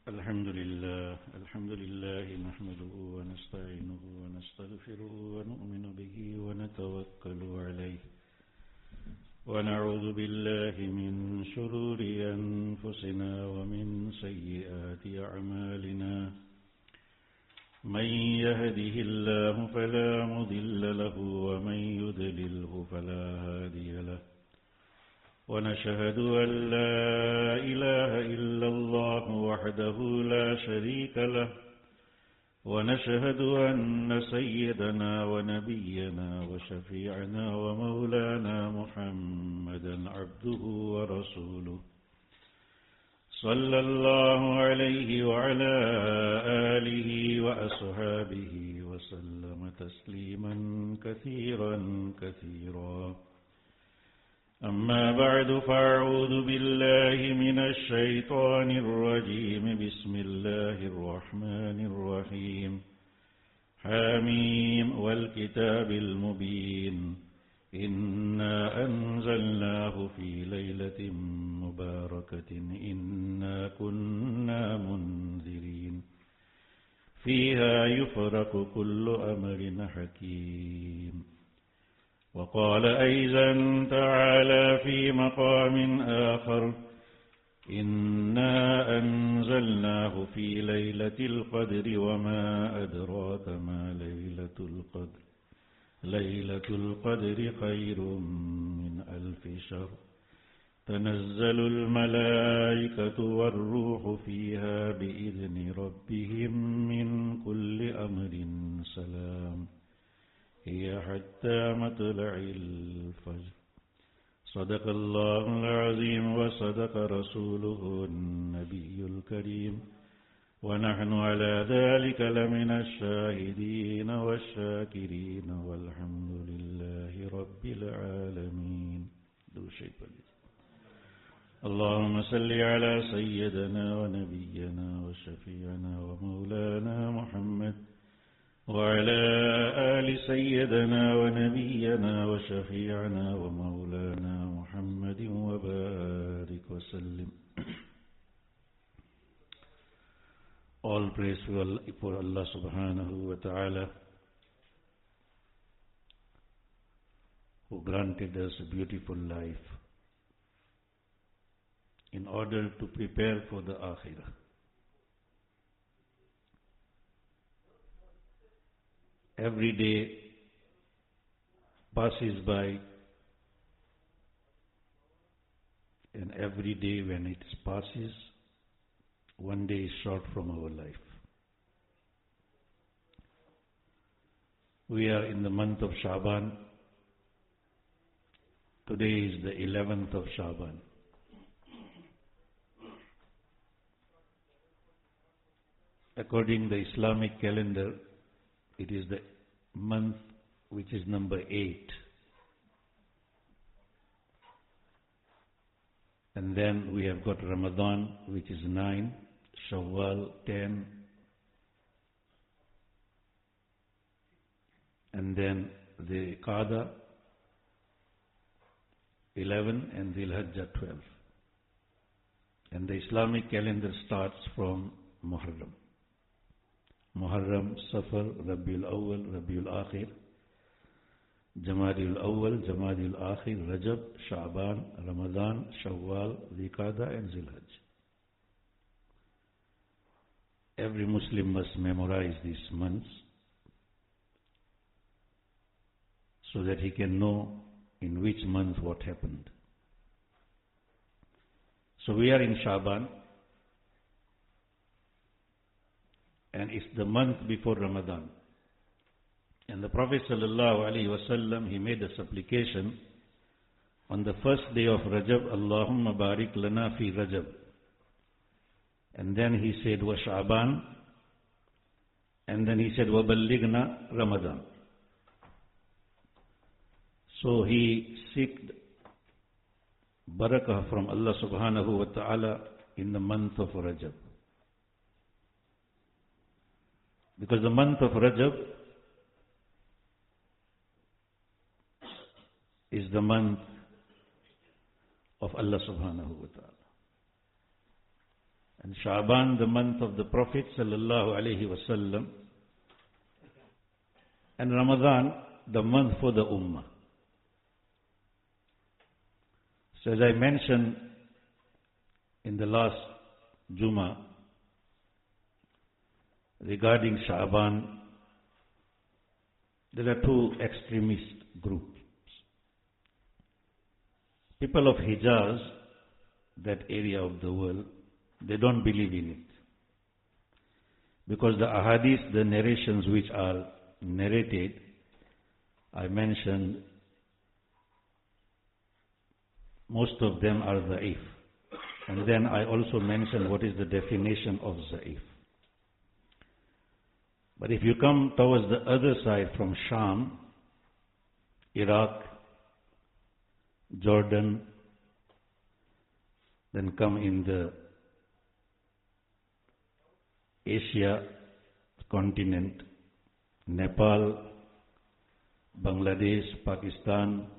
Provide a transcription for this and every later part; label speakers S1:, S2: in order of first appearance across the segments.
S1: الحمد لله نحمده ونستعينه ونستغفره ونؤمن به ونتوكل عليه ونعوذ بالله من شرور أنفسنا ومن سيئات أعمالنا من يهده الله فلا مضل له ومن يضلله فلا هادي له ونشهد أن لا إله إلا الله وحده لا شريك له ونشهد أن سيدنا ونبينا وشفيعنا ومولانا محمدا عبده ورسوله صلى الله عليه وعلى آله وأصحابه وسلم تسليما كثيرا كثيرا أما بعد فأعوذ بالله من الشيطان الرجيم بسم الله الرحمن الرحيم حميم والكتاب المبين إنا أنزلناه في ليلة مباركة إنا كنا منذرين فيها يفرق كل أمر حكيم وقال أيضا تعالى في مقام آخر إنا أنزلناه في ليلة القدر وما أدراك ما ليلة القدر ليلة القدر خير من ألف شهر تنزل الملائكة والروح فيها بإذن ربهم من كل أمر سلام هي حتى مطلع الفجر صدق الله العظيم وصدق رسوله النبي الكريم ونحن على ذلك لمن الشاهدين والشاكرين والحمد لله رب العالمين. اللهم صل على سيدنا ونبينا وشفيعنا ومولانا محمد وعلى آل سيدنا ونبينا وشفيعنا ومولانا محمد وبارك وسلم. All praise for Allah subhanahu wa ta'ala, who granted us a beautiful life in order to prepare for the Akhirah. Every day passes by, and every day when it passes, one day is short from our life. We are in the month of Shaban. Today is the 11th of Shaban. According to the Islamic calendar, it is the month which is number 8. And then we have got Ramadan, which is 9, Shawwal 10, and then the Qada 11 and the Dhul-Hijjah 12. And the Islamic calendar starts from Muharram. Muharram, Safar, Rabiul Awwal, Rabiul Akhir, Jamadiul Awwal, Jamadiul Akhir, Rajab, Sha'ban, Ramadan, Shawwal, Dhul-Qa'dah and Dhul-Hijjah. Every Muslim must memorize these months so that he can know in which month what happened. So we are in Shaban, and it's the month before Ramadan. And the Prophet ﷺ, he made a supplication on the first day of Rajab, Allahumma barik lana fi Rajab. And then he said, wa Sha'ban. And then he said, wa ballighna Ramadan. So he seeked barakah from Allah subhanahu wa ta'ala in the month of Rajab. Because the month of Rajab is the month of Allah subhanahu wa ta'ala. And Sha'ban, the month of the Prophet sallallahu alaihi wasallam, and Ramadan, the month for the Ummah. So as I mentioned in the last Jummah, regarding Sha'ban, there are two extremist groups. People of Hijaz, that area of the world, they don't believe in it. Because the ahadith, the narrations which are narrated, I mentioned, most of them are da'if. And then I also mentioned what is the definition of da'if. But if you come towards the other side from Sham, Iraq, Jordan, then come in the Asia continent, Nepal, Bangladesh, Pakistan,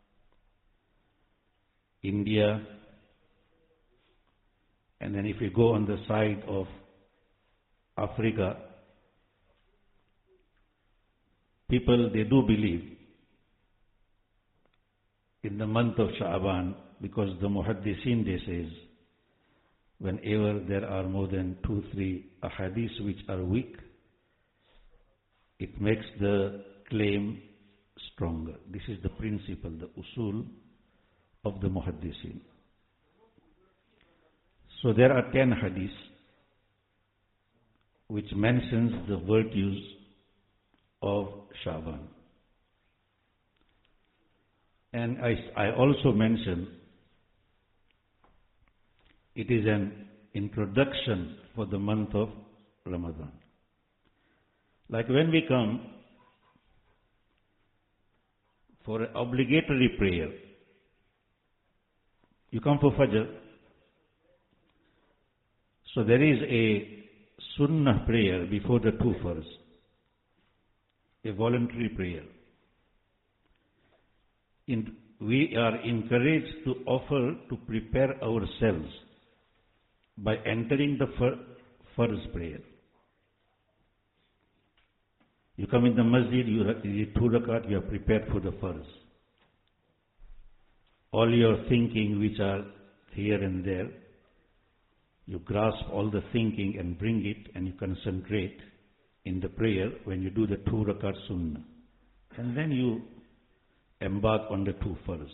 S1: India, and then if you go on the side of Africa, people, they do believe in the month of Sha'ban, because the Muhaddithin, they says, whenever there are more than 2-3 ahadith which are weak, it makes the claim stronger. This is the principle, the usul of the Muhaddithin. So there are 10 hadiths which mentions the virtues of Sha'ban. And I also mentioned it is an introduction for the month of Ramadan. Like when we come for an obligatory prayer, you come for Fajr, so there is a Sunnah prayer before the two fars, a voluntary prayer. We are encouraged to offer to prepare ourselves by entering the first prayer. You come in the masjid, you read 2 rakat, you are prepared for the first. All your thinking which are here and there, you grasp all the thinking and bring it and you concentrate in the prayer when you do the 2 rakat sunnah. And then you embark on the 2 fars.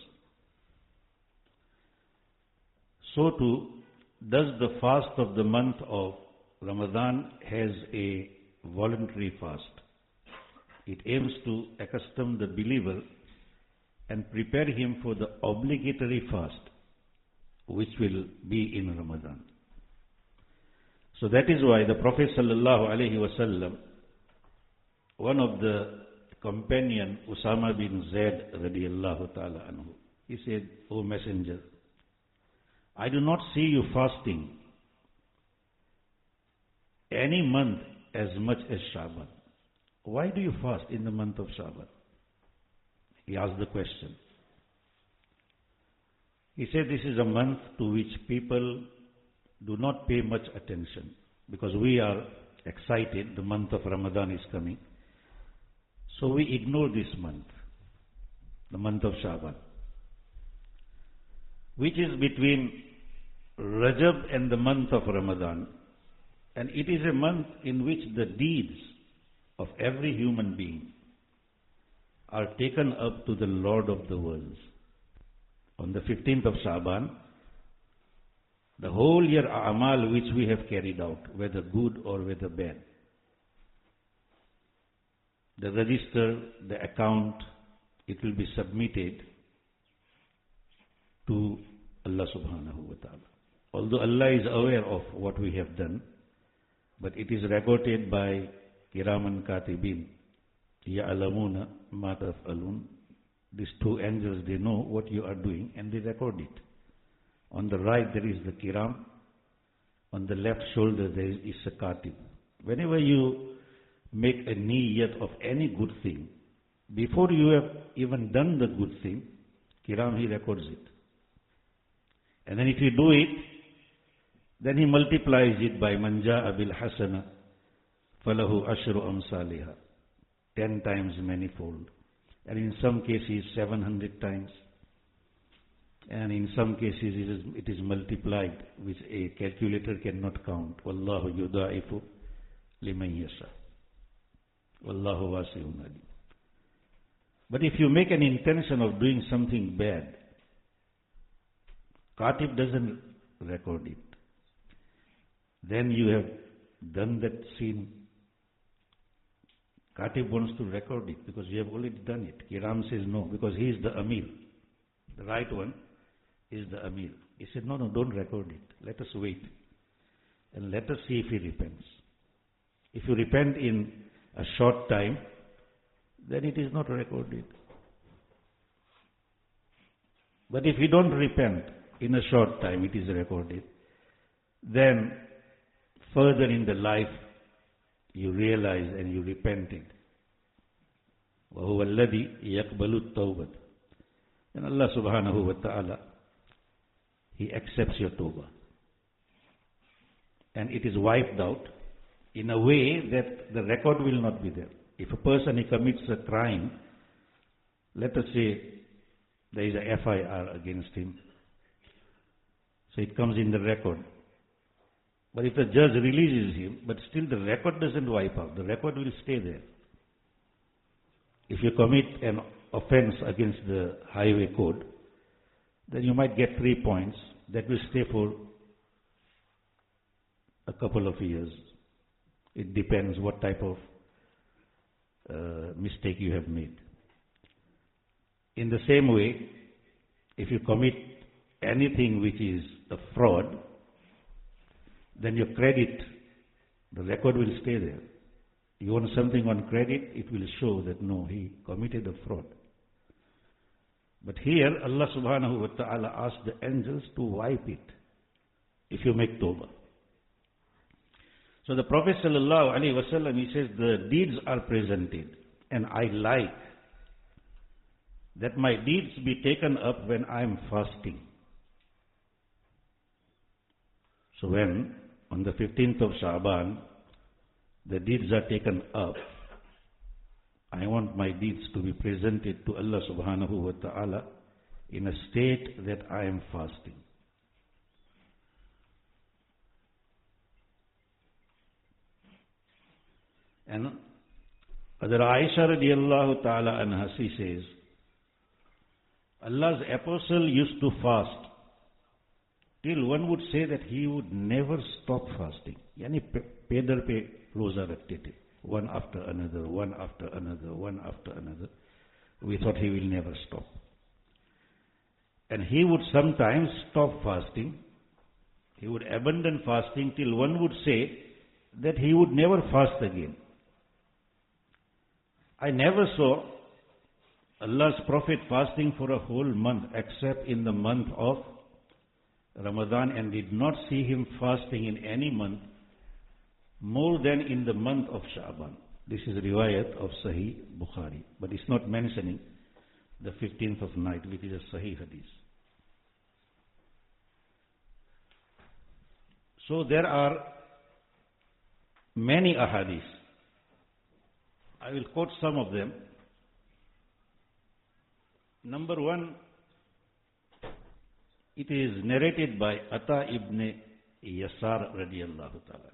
S1: So too, does the fast of the month of Ramadan has a voluntary fast. It aims to accustom the believer and prepare him for the obligatory fast, which will be in Ramadan. So that is why the Prophet sallallahu alaihi wasallam, one of the companion, Usama bin Zaid radiallahu ta'ala anhu, he said, "O Messenger, I do not see you fasting any month as much as Sha'ban. Why do you fast in the month of Sha'ban?" He asked the question. He said, this is a month to which people do not pay much attention, because we are excited, the month of Ramadan is coming. So we ignore this month, the month of Sha'ban, which is between Rajab and the month of Ramadan. And it is a month in which the deeds of every human being are taken up to the Lord of the worlds. On the 15th of Sha'ban, the whole year a'mal which we have carried out, whether good or whether bad, the register, the account, it will be submitted to Allah subhanahu wa ta'ala. Although Allah is aware of what we have done, but it is recorded by Kiraman Katibin, Ya'lamuna ma taf'alun. These 2 angels, they know what you are doing and they record it. On the right there is the Kiram, on the left shoulder there is a Katib. Whenever you make a niyyat of any good thing, before you have even done the good thing, Kiram, he records it. And then if you do it, Then he multiplies it by man ja'a bil hasana falahu ashru amsaliha, 10 times manifold. And in some cases 700 times. And in some cases it is multiplied, which a calculator cannot count. Wallahu yudaifu liman yasha. Wallahu wasi'un alim. But if you make an intention of doing something bad, Katib doesn't record it. Then you have done that sin. Katib wants to record it because you have already done it. Kiram says no, because he is the Amir. The right one is the Amir. He said, no, don't record it. Let us wait. And let us see if he repents. If you repent in a short time, then it is not recorded. But if you don't repent in a short time, it is recorded. Then further in the life, you realize and you repented. وَهُوَ الَّذِي يَقْبَلُ التَّوْبَةِ. And Allah subhanahu wa ta'ala, He accepts your tawbah. And it is wiped out in a way that the record will not be there. If a person he commits a crime, let us say there is a FIR against him, so it comes in the record. But if the judge releases him, but still the record doesn't wipe out, the record will stay there. If you commit an offense against the highway code, then you might get 3 points that will stay for a couple of years. It depends what type of mistake you have made. In the same way, if you commit anything which is a fraud, then your credit, the record will stay there. You want something on credit, it will show that no, he committed a fraud. But here, Allah subhanahu wa ta'ala asked the angels to wipe it if you make tawbah. So the Prophet sallallahu alaihi wasallam, he says, the deeds are presented, and I like that my deeds be taken up when I am fasting. So when, on the 15th of Sha'ban, the deeds are taken up, I want my deeds to be presented to Allah subhanahu wa ta'ala in a state that I am fasting. And Hadrat Aisha radiallahu ta'ala anha, she says, Allah's apostle used to fast till one would say that he would never stop fasting. Yani pedal pe roza rakhte the, one after another, one after another, one after another. We thought he will never stop. And he would sometimes stop fasting. He would abandon fasting till one would say that he would never fast again. I never saw Allah's Prophet fasting for a whole month except in the month of Ramadan, and did not see him fasting in any month more than in the month of Sha'ban. This is riwayat of Sahih Bukhari, but it's not mentioning the 15th of night, which is a Sahih hadith. So there are many ahadith. I will quote some of them. Number one, it is narrated by Ata ibn Yasar radiallahu ta'ala.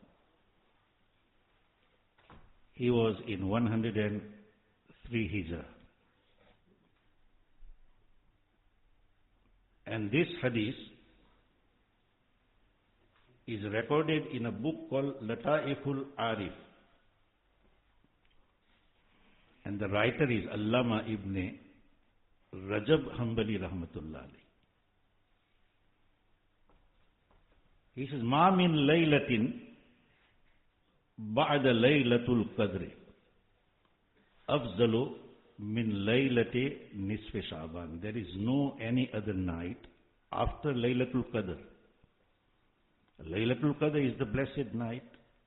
S1: He was in 103 Hijrah. And this hadith is recorded in a book called Lata'iful Arif. And the writer is Allama ibn Rajab Hanbali rahmatullah alayhi. He says, Ma min laylatin ba'da laylatul qadri afzalu min laylati nisfi Sha'ban. There is no any other night after Laylatul Qadr. Laylatul Qadr is the blessed night.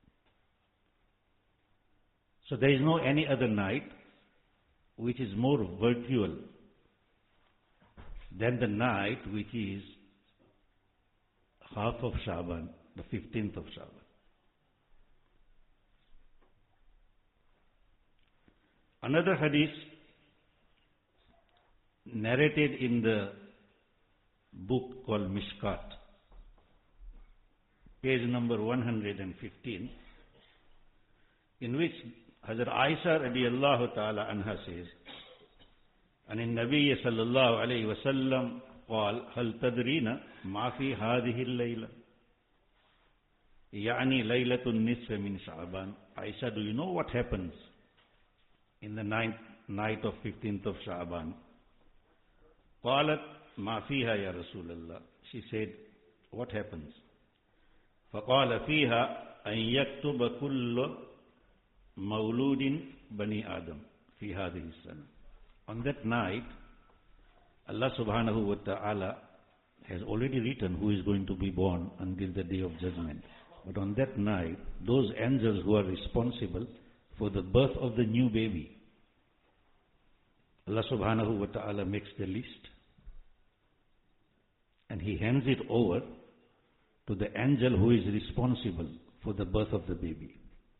S1: So there is no any other night which is more virtual than the night which is half of Sha'ban, the 15th of Shaban. Another hadith narrated in the book called Mishkat, page number 115, in which Hazrat Aisha radiyallahu ta'ala anha says, and in Nabi sallallahu alayhi wa sallam قال هل تدرين ما في هذه الليلة يعني ليلة النصف من شعبان. Aisha, do you know what happens in the night of 15th of Sha'ban? قالت ما فيها يا رسول الله. She said, what happens? فقال فيها أن يكتب كل مولود بني آدم في هذه السنة. On that night, Allah subhanahu wa ta'ala has already written who is going to be born until the day of judgment. But on that night, those angels who are responsible for the birth of the new baby, Allah subhanahu wa ta'ala makes the list and He hands it over to the angel who is responsible for the birth of the baby.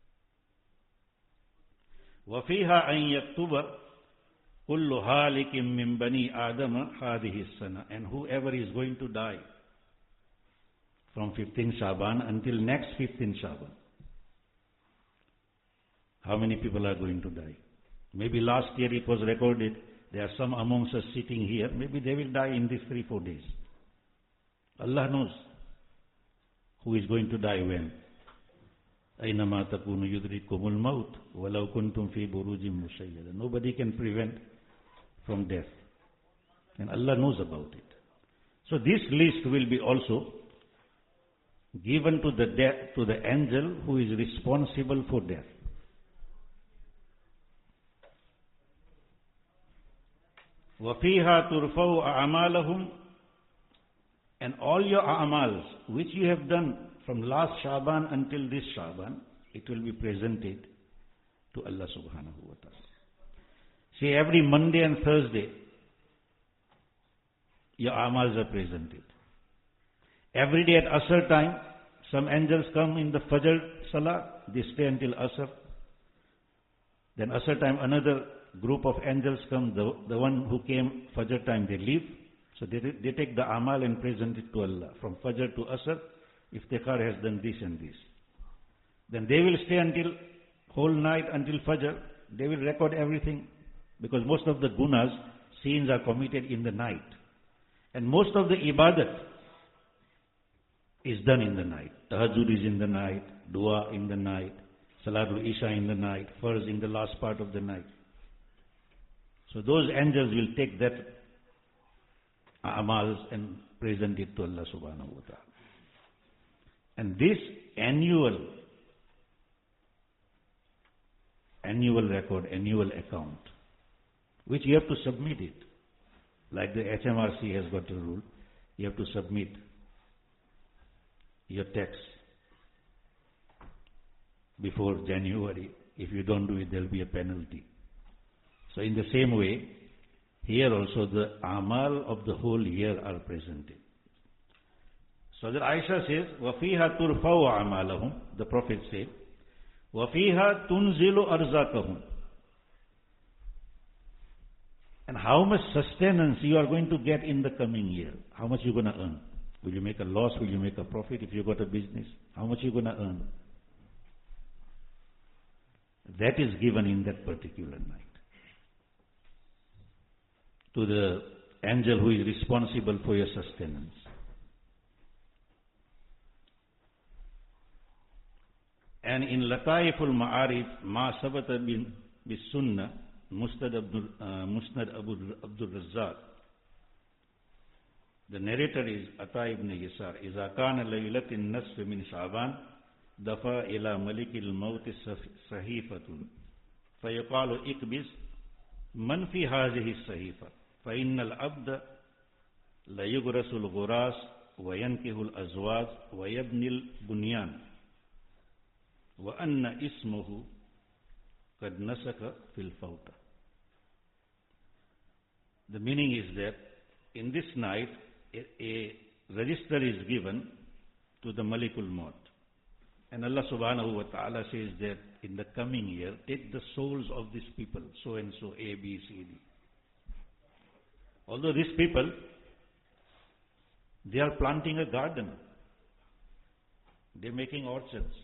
S1: وَفِيهَا أَن يَكْتُبَ كُلُّ هَالِكٍ مِّن بَنِي آدَمَ هَذِهِ السَّنَةِ. And whoever is going to die from 15 Shaban until next 15 Shaban. How many people are going to die? Maybe last year it was recorded, there are some amongst us sitting here, maybe they will die in these 3-4 days. Allah knows who is going to die when. أَيْنَمَا تَكُونُ يُدْرِكُمُ الْمَوْتِ وَلَوْ كُنْتُمْ فِي بُرُوجٍ مُشَيَّدَةٍ. Nobody can prevent from death. And Allah knows about it. So this list will be also given to the angel who is responsible for death. وَفِيهَا تُرْفَوْا أَعْمَالَهُمْ. And all your a'mals, which you have done from last Shaban until this Shaban, it will be presented to Allah subhanahu wa ta'ala. See, every Monday and Thursday, your amals are presented. Every day at Asr time, some angels come in the Fajr Salah, they stay until Asr. Then Asr time, another group of angels come, the one who came Fajr time, they leave. So they take the amal and present it to Allah. From Fajr to Asr, Iftikhar has done this and this. Then they will stay until whole night, until Fajr. They will record everything. Because most of the gunas, sins are committed in the night. And most of the ibadat is done in the night. Tahajjud is in the night, dua in the night, Salatul Isha in the night, Farz in the last part of the night. So those angels will take that amals and present it to Allah subhanahu wa ta'ala. And this annual record, annual account, which you have to submit it. Like the HMRC has got a rule, you have to submit your tax before January. If you don't do it, there will be a penalty. So in the same way, here also the amal of the whole year are presented. So that Aisha says, وَفِيهَا تُرْفَوْ عَمَالَهُمْ. The Prophet said, وَفِيهَا تُنْزِلُ أَرْزَاقَهُمْ. And how much sustenance you are going to get in the coming year? How much you are going to earn? Will you make a loss? Will you make a profit if you got a business? How much you are going to earn? That is given in that particular night to the angel who is responsible for your sustenance. And in Lataiful Ma'arif, Ma Sabata bis Sunnah, Musnad Abdul Razzaq, the narrator is Ata ibn Yasar. إذا كان ليلة النصف من شعبان دفع إلى ملك الموت صحيفة فيقال اكبس من في هذه الصحيفة فإن العبد ليغرس الغراس وينكه الأزواج ويبني البنيان وأن اسمه قد نسك في الفوتة. The meaning is that in this night a register is given to the Malikul Maut. And Allah subhanahu wa ta'ala says that in the coming year, take the souls of these people, so and so, A, B, C, D. Although these people, they are planting a garden. They are making orchards.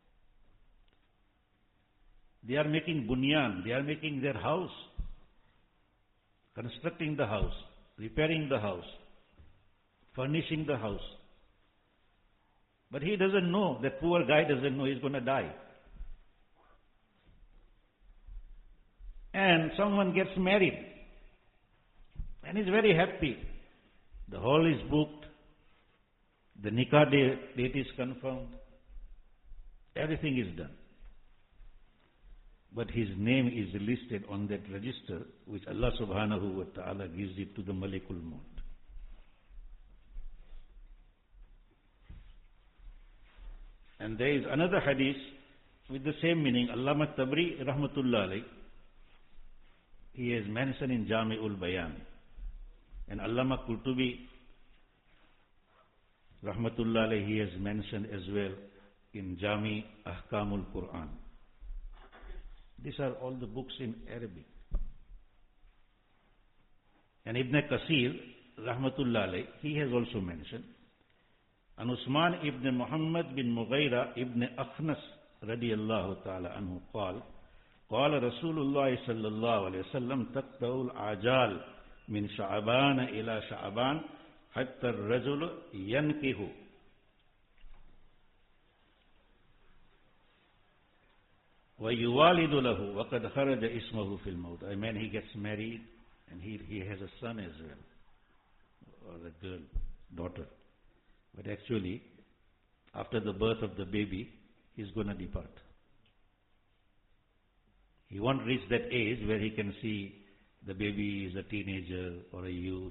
S1: They are making bunyan. They are making their house. Constructing the house. Repairing the house. Furnishing the house. But he doesn't know, that poor guy doesn't know he's going to die. And someone gets married. And he's very happy. The hall is booked. The nikah date is confirmed. Everything is done. But his name is listed on that register, which Allah subhanahu wa ta'ala gives it to the Malikul Maut. And there is another hadith with the same meaning. Allama Tabri rahmatullah alayh, he has mentioned in Jami'ul Bayan. And Allama Qurtubi rahmatullah alayh, he has mentioned as well in Jami Ahkamul Quran. These are all the books in Arabic. And Ibn Kasir rahmatullah alayh, he has also mentioned, and Usman ibn Muhammad bin Mughira ibn Akhnas radiyallahu ta'ala anhu قال قال رسول الله صلى الله عليه وسلم تقطع العجال من شعبان إلى شعبان حتى الرجل ينكه ويوالد له وقد خرج اسمه في الموت. I mean, he gets married and he has a son as well, or a girl, daughter. But actually, after the birth of the baby, he's going to depart. He won't reach that age where he can see the baby is a teenager or a youth,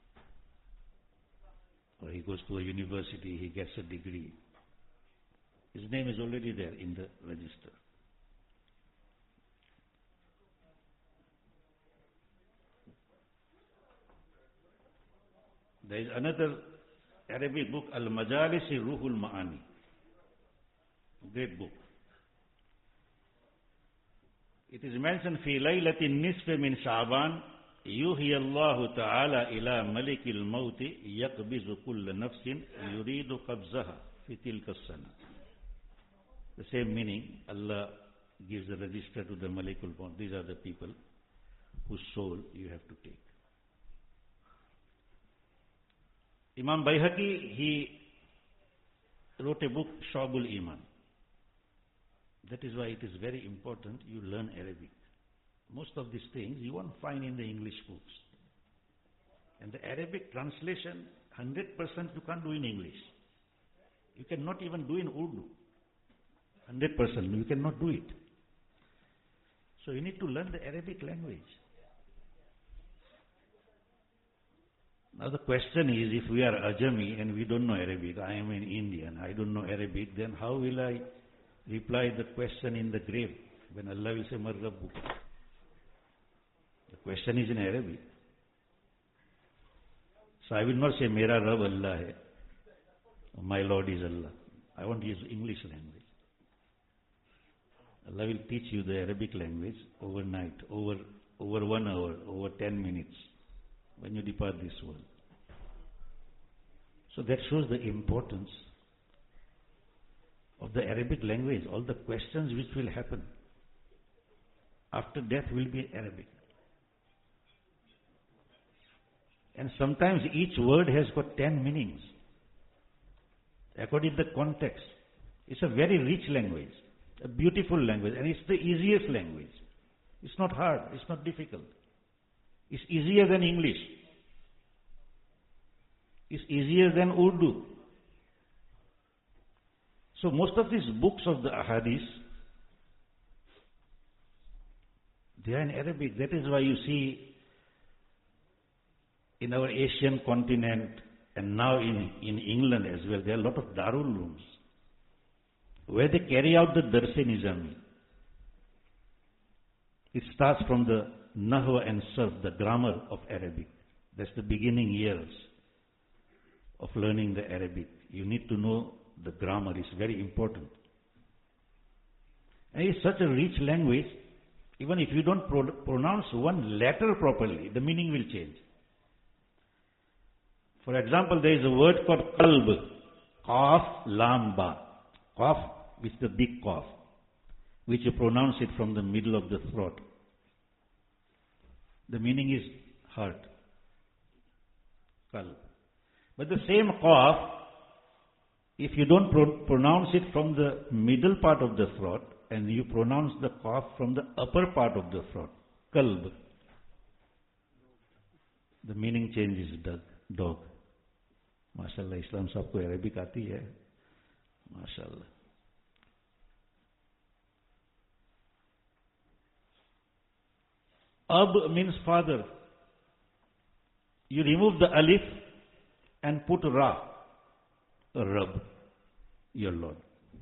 S1: or he goes to a university, he gets a degree. His name is already there in the register. There is another Arabic book, Al-Majalis Ruhul Ma'ani. Great book. It is mentioned, في ليلة النصف من شعبان يوحي الله تعالى إلى ملك الموت يقبض كل نفس يريد قبضها في تلك السنة. The same meaning, Allah gives the register to the Malikul Maut. These are the people whose soul you have to take. Imam Bayhaqi, he wrote a book, Shu'abul Iman. That is why it is very important you learn Arabic. Most of these things you won't find in the English books. And the Arabic translation, 100% you can't do in English. You cannot even do in Urdu. 100% you cannot do it. So you need to learn the Arabic language. Now the question is, if we are Ajami and we don't know Arabic, I am an Indian, I don't know Arabic, then how will I reply the question in the grave when Allah will say, Mar Rabbuka? The question is in Arabic. So I will not say, Mera Rab Allah hai, my Lord is Allah. I won't use English language. Allah will teach you the Arabic language overnight, over 1 hour, over 10 minutes, when you depart this world. So that shows the importance of the Arabic language. All the questions which will happen after death will be Arabic. And sometimes each word has got 10 meanings, according to the context. It's a very rich language, a beautiful language, and it's the easiest language. It's not hard, it's not difficult. It's easier than English. It's easier than Urdu. So most of these books of the Ahadith, they are in Arabic. That is why you see in our Asian continent and now in England as well, there are a lot of Darul Ulooms where they carry out the Dars-e-Nizami. It starts from the Nahwa and Sarf, the grammar of Arabic. That's the beginning years of learning the Arabic. You need to know the grammar is very important. And it's such a rich language, even if you don't pronounce one letter properly, the meaning will change. For example, there is a word called qalb, qaf, lam, ba. Qaf is the big qaf, which you pronounce it from the middle of the throat. The meaning is heart, qalb. But the same qaf, if you don't pronounce it from the middle part of the throat, and you pronounce the qaf from the upper part of the throat, qalb, the meaning changes dog. माशाल्लाह इस्लाम साहब को Arabic आती है माशाल्लाह. Ab means father. You remove the alif and put ra, Rabb, your Lord.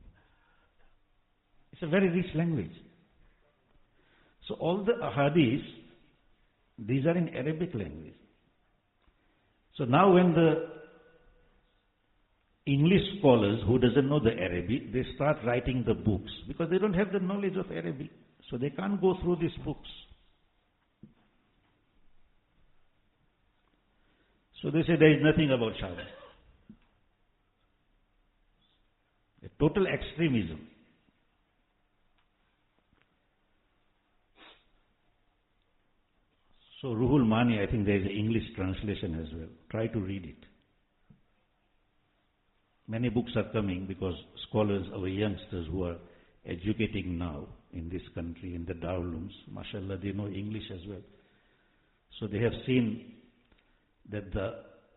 S1: It's a very rich language. So all the ahadith, these are in Arabic language. So now when the English scholars who doesn't know the Arabic, they start writing the books because they don't have the knowledge of Arabic. So they can't go through these books. So they say there is nothing about Sharia. A total extremism. So Ruhul Mani, I think there is an English translation as well. Try to read it. Many books are coming because scholars, our youngsters who are educating now in this country, in the Darulums, mashallah, they know English as well. So they have seen that the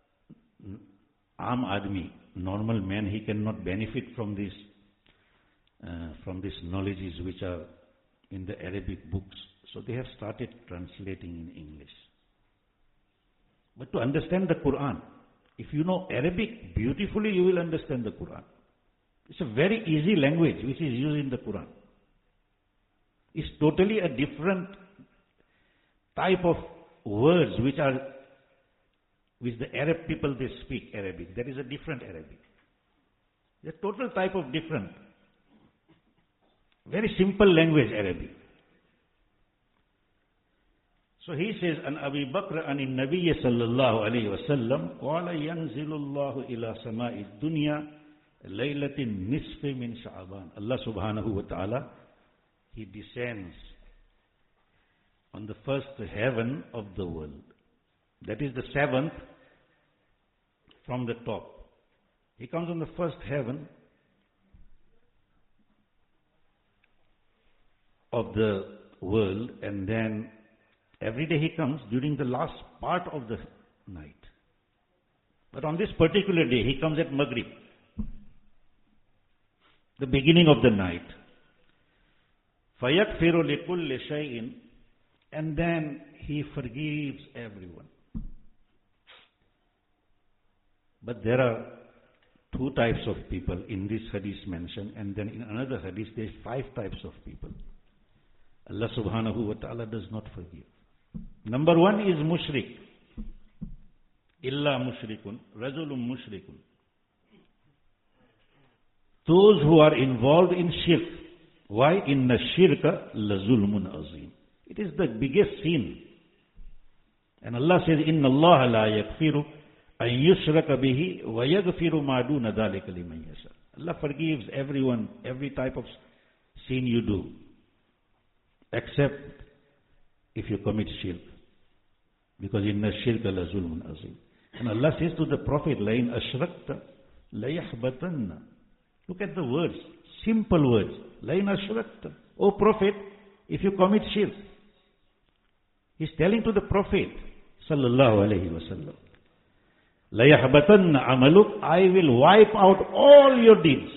S1: Aam Admi, normal man, he cannot benefit from these knowledges which are in the Arabic books. So they have started translating in English. But to understand the Quran, if you know Arabic beautifully, you will understand the Quran. It's a very easy language which is used in the Quran. It's totally a different type of words which the Arab people, they speak Arabic. That is a different Arabic. It's a total type of different. Very simple language, Arabic. So he says, An Abi Bakr an Nabiyya sallallahu alayhi wa sallam, Qala yanzilullahu ila sama'i dunya, laylatin nisfi min Sha'aban. Allah subhanahu wa ta'ala, He descends on the first heaven of the world. That is the seventh from the top. He comes on the first heaven of the world, and then every day he comes during the last part of the night. But on this particular day, he comes at Maghrib, the beginning of the night. فَيَكْفِرُ لِكُلِّ شَيْءٍ, and then he forgives everyone. But there are two types of people in this hadith mentioned, and then in another hadith there is 5 types of people. Allah subhanahu wa ta'ala does not forgive. Number 1 is mushrik. Illa mushrikun, rajulun mushrikun. Those who are involved in shirk. Why? Inna shirka la zulmun azim. It is the biggest sin. And Allah says, Inna Allah la yakfiru an yushraka bihi wa yaghfiru ma duna dhalika liman yasha. Allah forgives everyone, every type of sin you do, except if you commit shirk. Because inna shirka la zulmun azim. And Allah says to the Prophet, La in ashrakta la yahbatanna. Look at the words, simple words. La in ashrakta. O Prophet, if you commit shirk. He's telling to the Prophet, sallallahu alayhi wa sallam, La yahbatanna amaluk, I will wipe out all your deeds.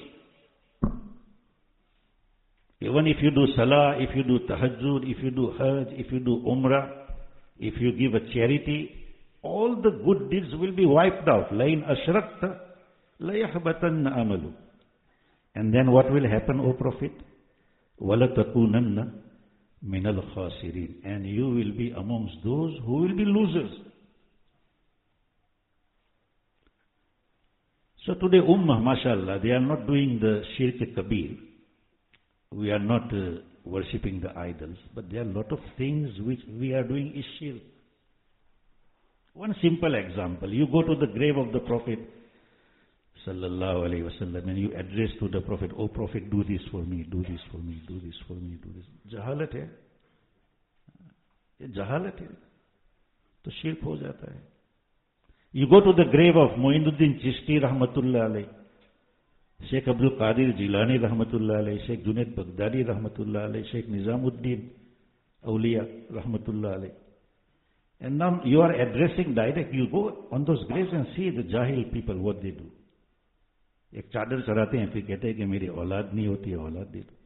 S1: Even if you do salah, if you do tahajjud, if you do hajj, if you do umrah, if you give a charity, all the good deeds will be wiped out. La in ashrakta la yahbatanna amaluk. And then what will happen, O Prophet? Wala takunanna min al-khasirin. And you will be amongst those who will be losers. So today Ummah, mashallah, they are not doing the shirk kabir. We are not worshipping the idols, but there are a lot of things which we are doing is shirk. One simple example, you go to the grave of the Prophet sallallahu alaihi wasallam and you address to the Prophet, oh Prophet, do this for me, do this for me, do this for me, do this. Jahalat hai. ये जहालत है तो शिर्क हो जाता है. You go to the grave of Muinuddin Chishti rahmatullah alayh, Sheikh Abdul Qadir Jilani rahmatullah alayh, Sheikh Junaid Baghdadi rahmatullah alayh, Sheikh Nizamuddin Awliya rahmatullah alayh. And now you are addressing direct, you go on those graves and see the Jahil people, what they do. एक चादर चढ़ाते हैं, फिर कहते हैं कि मेरी औलाद नहीं होती है, औलाद दे दो.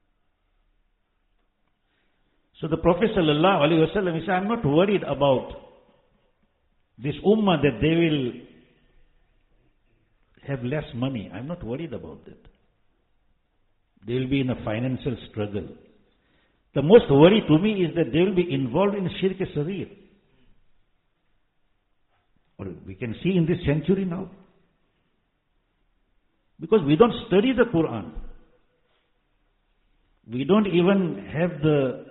S1: So the Prophet sallallahu alaihi wasallam, he said, I'm not worried about this ummah that they will have less money. I'm not worried about that. They will be in a financial struggle. The most worry to me is that they will be involved in shirk sarir. Or we can see in this century now. Because we don't study the Quran. We don't even have the...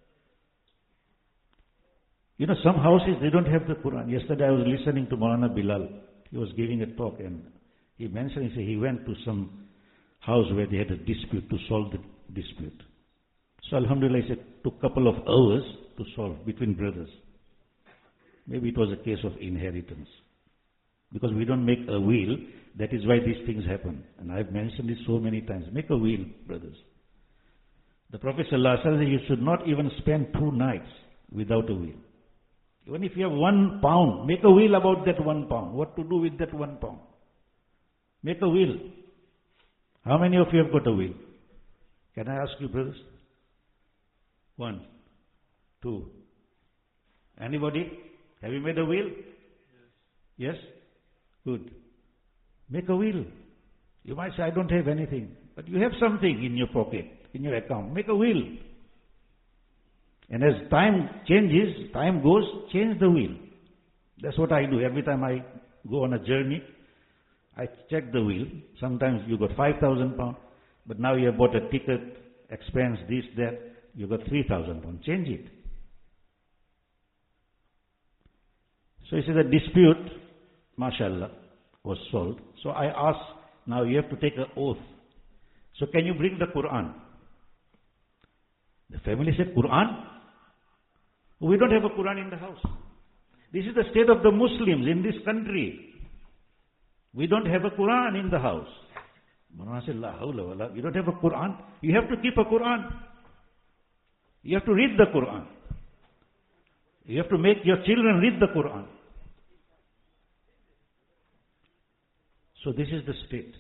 S1: You know, some houses, they don't have the Quran. Yesterday I was listening to Maulana Bilal. He was giving a talk and he mentioned, he said he went to some house where they had a dispute to solve the dispute. So Alhamdulillah, he said, it took a couple of hours to solve between brothers. Maybe it was a case of inheritance. Because we don't make a will, that is why these things happen. And I've mentioned it so many times. Make a will, brothers. The Prophet ﷺ said you should not even spend 2 nights without a will. Even if you have £1, make a will about that £1. What to do with that £1? Make a will. How many of you have got a will? Can I ask you, brothers? 1, 2. Anybody? Have you made a will? Yes? Good. Make a will. You might say, I don't have anything. But you have something in your pocket, in your account. Make a will. And as time changes, time goes, change the will. That's what I do. Every time I go on a journey, I check the will. Sometimes you got £5,000, but now you have bought a ticket, expense, this, that, you got £3,000. Change it. So you see the dispute, mashallah, was solved. So I asked, now you have to take an oath. So can you bring the Quran? The family said, Quran? We don't have a Quran in the house. This is the state of the Muslims in this country. We don't have a Quran in the house. Maulana said, La hawla wala. You don't have a Quran? You have to keep a Quran. You have to read the Quran. You have to make your children read the Quran. So this is the state.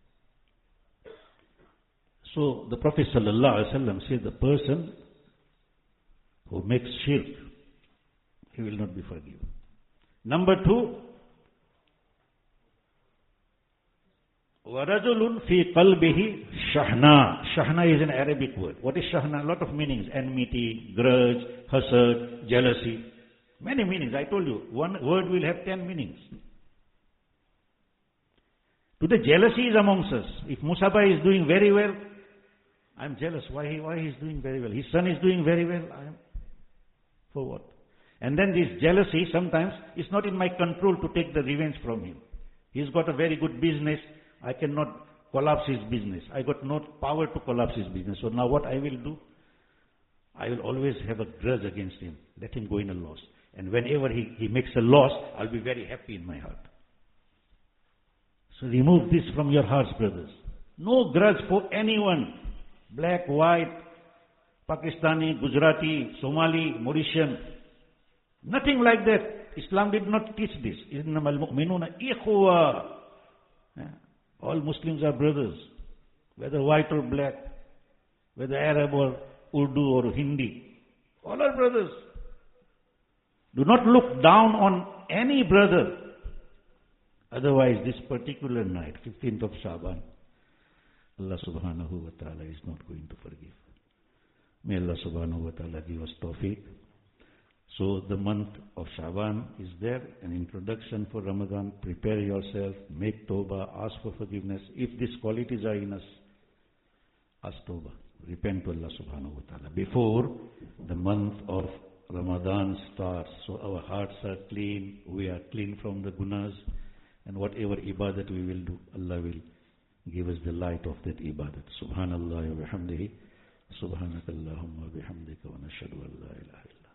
S1: So the Prophet ﷺ said the person who makes shirk, he will not be forgiven. Number 2, وَرَجُلٌ فِي قَلْبِهِ shahna. Shahna is an Arabic word. What is shahna? A lot of meanings. Enmity, grudge, hasad, jealousy. Many meanings. I told you, one word will have 10 meanings. Today jealousy is amongst us. If Musaba is doing very well, I'm jealous. Why he is doing very well? His son is doing very well. For what? And then this jealousy, sometimes, is not in my control to take the revenge from him. He's got a very good business. I cannot collapse his business. I got no power to collapse his business. So now what I will do? I will always have a grudge against him. Let him go in a loss. And whenever he makes a loss, I'll be very happy in my heart. So remove this from your hearts, brothers. No grudge for anyone. Black, white, Pakistani, Gujarati, Somali, Mauritian. Nothing like that. Islam did not teach this. إِنَّمَا الْمُؤْمِنُونَ إِخْوَةٌ. All Muslims are brothers. Whether white or black, whether Arab or Urdu or Hindi. All are brothers. Do not look down on any brother. Otherwise, this particular night, 15th of Shaban, Allah subhanahu wa ta'ala is not going to forgive. May Allah subhanahu wa ta'ala give us tawfiq. So the month of Sha'ban is there, an introduction for Ramadan. Prepare yourself, make tawbah, ask for forgiveness. If these qualities are in us, ask tawbah. Repent to Allah subhanahu wa ta'ala before the month of Ramadan starts. So our hearts are clean, we are clean from the gunas, and whatever ibadat we will do, Allah will give us the light of that ibadat. Subhanallah wa bihamdihi, subhanakallahumma wa bihamdika wa nashhadu an la ilaha illa